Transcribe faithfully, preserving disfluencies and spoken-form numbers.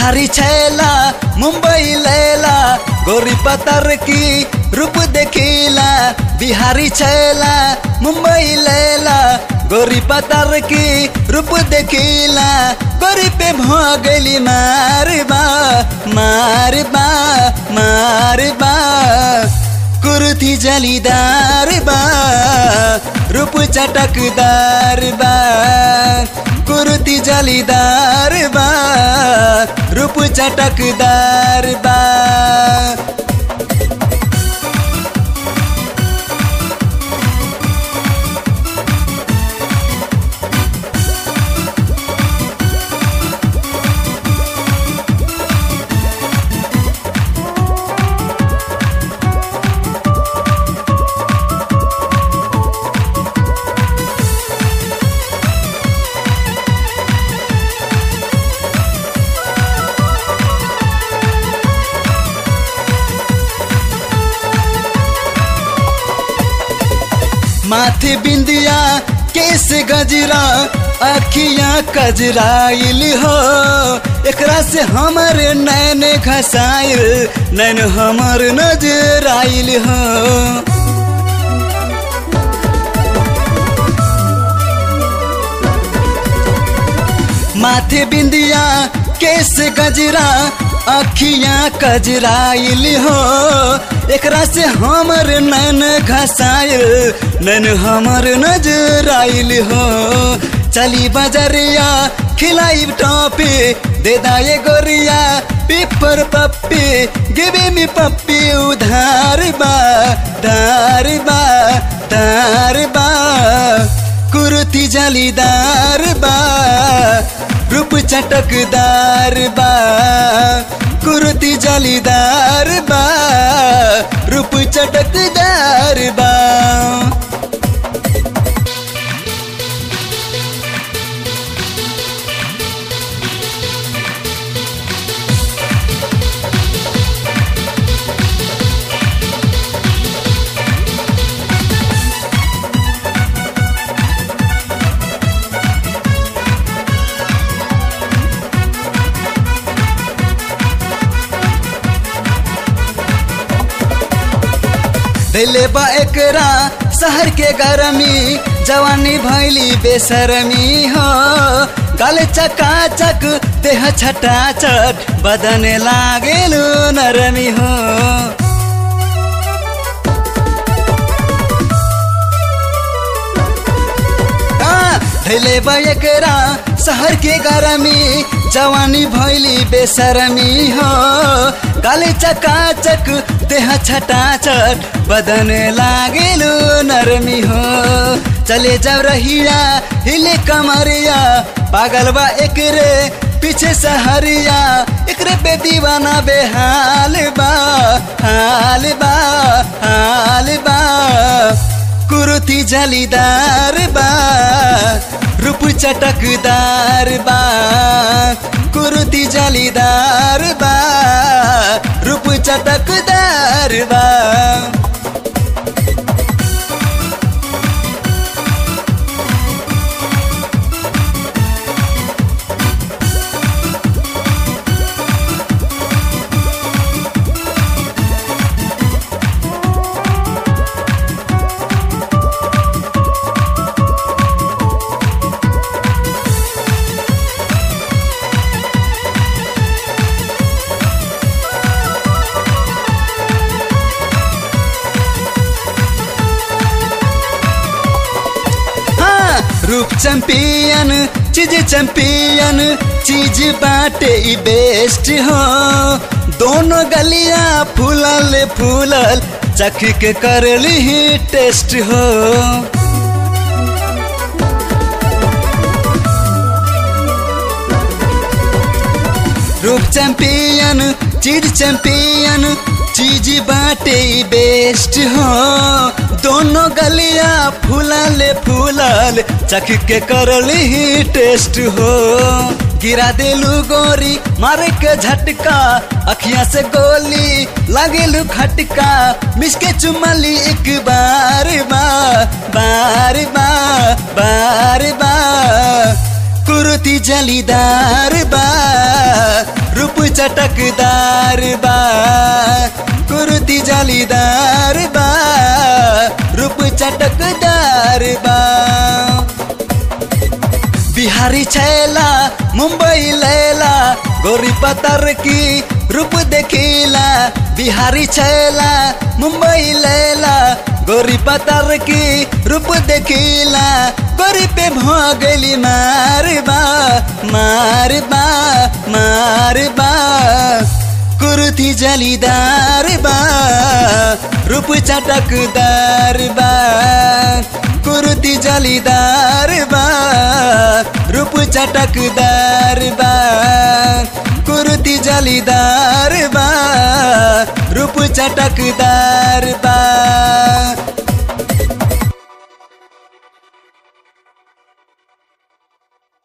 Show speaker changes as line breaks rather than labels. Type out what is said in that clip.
बिहारी छैला मुंबई लैला गोरी पतर की रूप देखिला। बिहारी छैला मुंबई लैला गोरी पतर की रूप देखिला। गोरी पे भगली मारबा मारबा मारबा कुर्ती जलीदार बा रूप चटकदार बा। कुर्ती जलीदार बा रूप चटकदार बा। माथे बिंदिया केस गजरा अखियां कजराइल हो। एकरा से हमर नैन घसाइल नैन हमर नजर आइल हो। माथे बिंदिया केस गजरा अखियां कजराइल हो। एकरा से हमर नैन घसाइल नैन हमर नजर आइल हो। चली बजरिया खिलाई टॉपी दे दाए गोरिया पेपर पप्पी गिवे में पप्पी उधार बा दार बा दार बा। कुर्ती जलीदार बा रूप चटकदार बा। कुर्ती जलीदार बा रूप चटकदार बा। दिले बा एकरा शहर के गरमी जवानी भैली बेसरमी हो। गल चकाचक देह छटाचट बदन लागेलु नरमी हो। दिले बा एकरा शहर के गरमी जवानी भैली बेसरमी हो। गल चकाचक देह छटाचट बदन लागेलु नरमी हो। चले जब रहिया हिले कमरिया पागल बा एकरे पीछे सहरिया। एकरे पे दीवाना बेहाल बा हाल बा हाल बा। कुर्ती जलीदार बा रूप चटकदार बा। कुर्ती जलीदार बा रूप चटकदार बा। रूप चैंपियन चीज चैंपियन चीज बाटे ई बेस्ट हो। दोनों गलिया फूलल फूलल चख के करली ही टेस्ट हो। रूप चैंपियन चीज चैंपियन चीज बाटे ई बेस्ट हो। दोनों गलिया फूलल फूलल चख के करली ही टेस्ट हो। गिरा देलू गोरी मारे के झटका अखियां से गोली लागेलू खटका। मिसके चुमली एक बार बा बार बा बार बा। कुर्ती जलीदार बा रूप चटकदार बा कुर्ती जलीदार बा रूप चटकदार बा बिहारी छैला मुंबई लैला गोरी पतर की रूप देखिला बिहारी छैला मुंबई लैला गोरी पतर की रूप देखिला गोरी पे भगली मारबा मारबा मारबा कुर्ती जलीदार बा रूप चटकदार बा कुर्ती जलीदार बा रूप चटकदार बा कुर्ती जलीदार बा रूप चटकदार बा